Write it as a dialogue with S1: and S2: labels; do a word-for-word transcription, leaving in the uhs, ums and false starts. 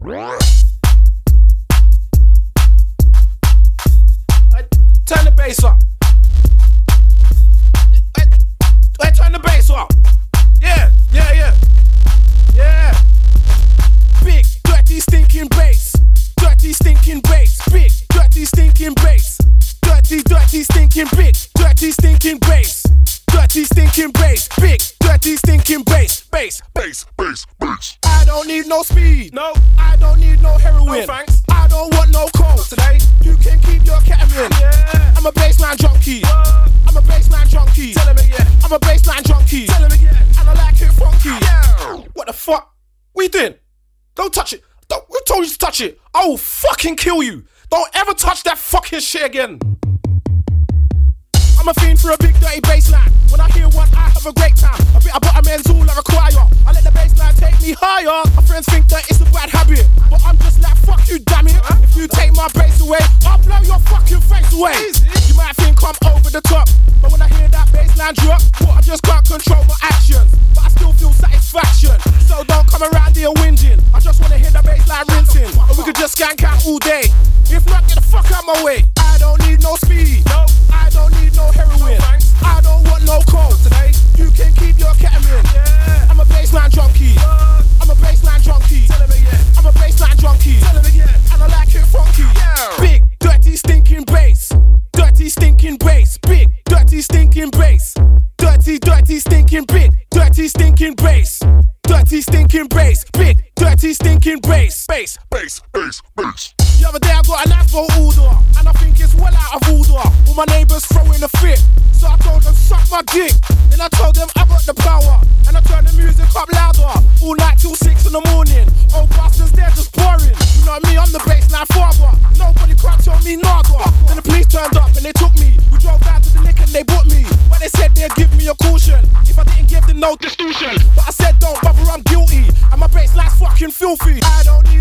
S1: Turn the bass up. Hey, turn the bass up. Yeah, yeah, yeah. Yeah. Big, dirty, stinking bass. Dirty, stinking bass. Big, dirty, stinking bass. Dirty, dirty, stinking big. Dirty, stinking bass. Dirty, stinking bass. Big, dirty, stinking bass. Bass, bass, bass, bass. I don't need no speed. No. I don't need no heroin. No thanks. I don't want no coke today. You can keep your ketamine. Yeah. I'm a bassline junkie. What? I'm a bassline junkie. Tell him again. I'm a bassline junkie. Tell him again. And I like it funky. Yeah. What the fuck? What you doing? Don't touch it. Don't. Who told you to touch it? I will fucking kill you. Don't ever touch that fucking shit again. I'm a fiend for a big dirty bassline. When I hear one, I have a great time. I bet I bought a men's all I require. I let the bassline take me higher. My friends think that it's a bad habit, but I'm just like, fuck you, damn it. If you take my bass away, I'll blow your fucking face away. You might think I'm over the top, but when I hear that bassline drop, what, I just can't control my actions, but I still feel satisfaction. So don't come around here whinging. I just wanna hear the bassline rinsing, or we could just skank out all day. If not, get the fuck out my way. I don't need no speed. No. I don't need no heroin. No, I don't want no coke today. You can keep your ketamine. Yeah. I'm a bassline junkie. What? I'm a bassline junkie. Tell him again. I'm a bassline junkie. Tell him again. And I like it funky. Yeah. Big, dirty, stinking bass. Dirty, stinking bass. Big, dirty, stinking bass. Dirty, dirty, stinking big. Dirty, stinking bass. Dirty, stinking bass. Big, dirty, stinking bass. Bass, bass, bass, bass. The other day I got a knife for order, and I think it's well out of order. All my neighbours throwing a fit, so I told them suck my dick. Then I told them I got the power, and I turned the music up louder. All night till six in the morning. Old bastards, they're just boring. You know me, I'm the bassline father. Nobody can't tell me nada. Then the police turned up and they took me. We drove down to the lick and they bought me, but they said they'd give me a caution if I didn't give them no distinction. But I said don't bother, I'm guilty, and my bassline's fucking filthy. I don't need